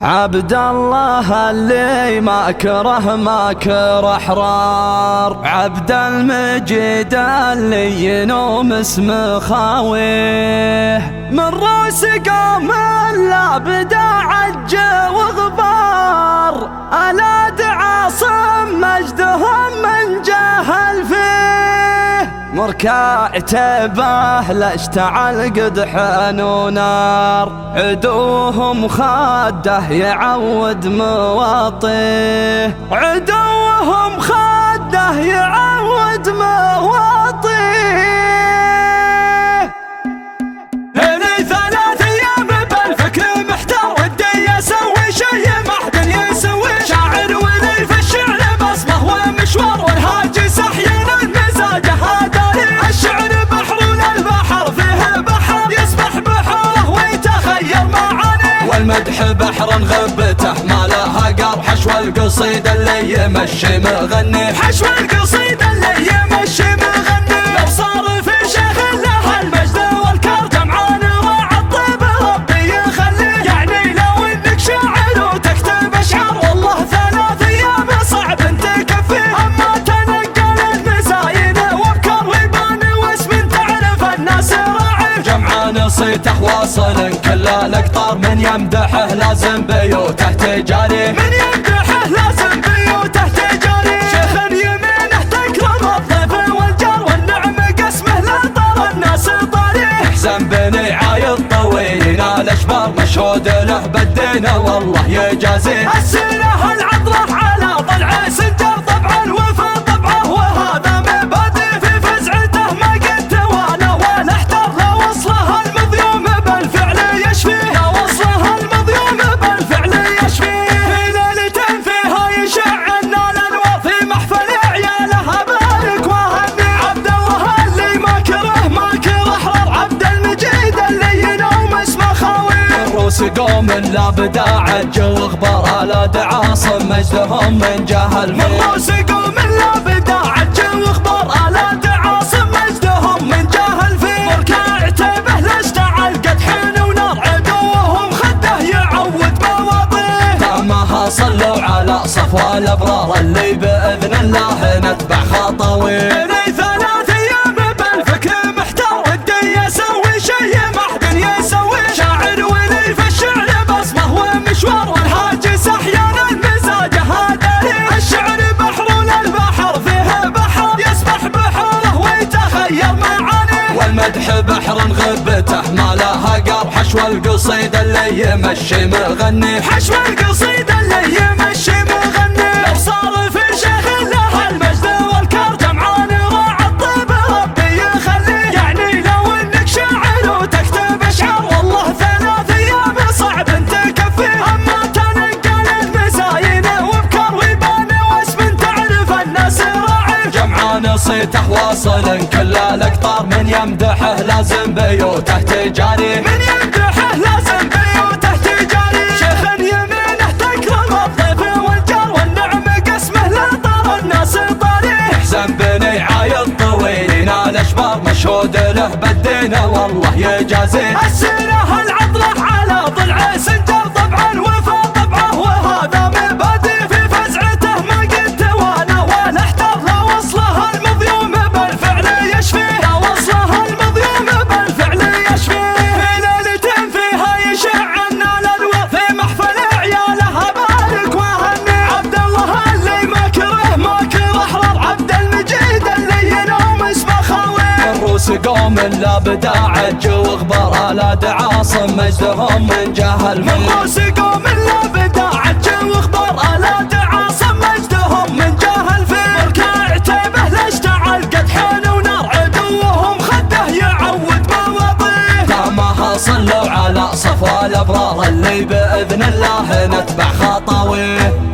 عبد الله اللي ما كره حرار، عبد المجيد اللي ينوم اسم خاويه، من روس قوم لا بدا عج وغبار، ألاد عاصم مجدهم من جهل فيه، مركعته لا اشتعل قدح ونار، عدوهم خاده يعود مواطيه، عدوهم خاده يعود مواطيه. هني 3 أيام بالفكر محتار، ودي يسوي شي ما حد يسوي، شاعر ولي في الشعر بصمه ومشوار، والهاجي سحيان المزاج هداري، الشعر بحر والبحر فيه بحر، يسبح بحره ويتخيل معانيه، والمدح بحر غبته ما لها قار، حشو القصيد اللي يمشي مغني، حشو القصيد اللي يمشي مغني، لو صار في شيخ له المجد والكار، جمعان وعطب ربي يخليه، يعني لو انك شاعر وتكتب اشعار، والله 3 أيام صعب تكفيه، اما تنقل المزاين وابكار ويبان واسم تعرف الناس راعي، جمعان صيته واصل كل الاقطار، من يمدحه لازم بيوته تجاري، من يمدحه لازم بيوته تجاري، شيخ يمينه تكرم الضيف والجار، والنعم قسمه لا طار الناس طاري، حسن بني عايض طويل ينال اشبار، مشهود له بالدين والله يجازيه، السيره العطره على ضلع سنجر، طبع الوفا طبعه وهذا مبادئ، في فزعته ما قد توالى ولا احتار، لو وصله المظلوم بالفعل يشفيه، لو وصله المظلوم بالفعل يشفيه، في ليلة فيها يشعلنا الانوار، في محفل عيالها بارك وهني، عبد الله اللي ما كره حرار، عبد المجيد اللي ينوم اسمه خاوي، روس قوم لا بدا عج وغبار، ألاد عاصم مجدهم من جهل من روس قوم لا بدا عج وغبار، ألاد عاصم مجدهم من جهل فيه، مركعته به لا اشتعل قدح ونار، عدوهم خده يعود مواطيه، دامها صلوا على صفوة الأبرار، اللي بإذن الله نتبع خطويه. هني 3 أيام بالفكر محتار، ودي يسوي شي ما حد يسوي، شاعر ولي في الشعر بصمه ومشوار، والهاجي سحيان المزاج هداري، الشعر بحر والبحر فيه بحر، يسبح بحره ويتخيل معانيه، والمدح بحر غبته ما لها قار، حشو القصيد اللي يمشي مغني، حشو القصيد اللي يمشي مغني، لو صار في شيخ له المجد والكار، جمعان وعطب ربي يخليه، يعني لو انك شاعر وتكتب اشعار، والله 3 أيام صعب تكفيه، اما تنقل المزاين وابكار ويبان واسم تعرف الناس راعي، جمعان صيته واصل كل الاقطار، من يمدحه لازم بيوته تجاري، من يمدحه لازم بيوته تجاري، شيخ يمينه تكرم الضيف والجار، والنعم قسمه لا طار الناس طاري، حسن بني عايض طويل ينال اشبار، مشهود له بالدين والله يجازيه، السيره العطره على ضلع سنجر، طبع الوفا طبعه وهذا مبادئ، في فزعته ما قد توالى ولا احتار، لو وصله المظلوم بالفعل يشفيه، لو وصله المظلوم بالفعل يشفيه، في ليلة فيها يشعلنا الانوار، في محفل عيالها بارك وهني، عبد الله اللي ما كره حرار، عبد المجيد اللي ينوم اسمه خاوي، روس قوم لا بدا عج وغبار، ألاد عاصم مجدهم من جهل من روس قوم لا بدا عج وغبار، ألاد عاصم مجدهم من جهل فيه، مركعته به لا اشتعل قدح ونار، عدوهم خده يعود مواطيه، دامها صلوا على صفوة الأبرار، اللي بإذن الله نتبع خطويه.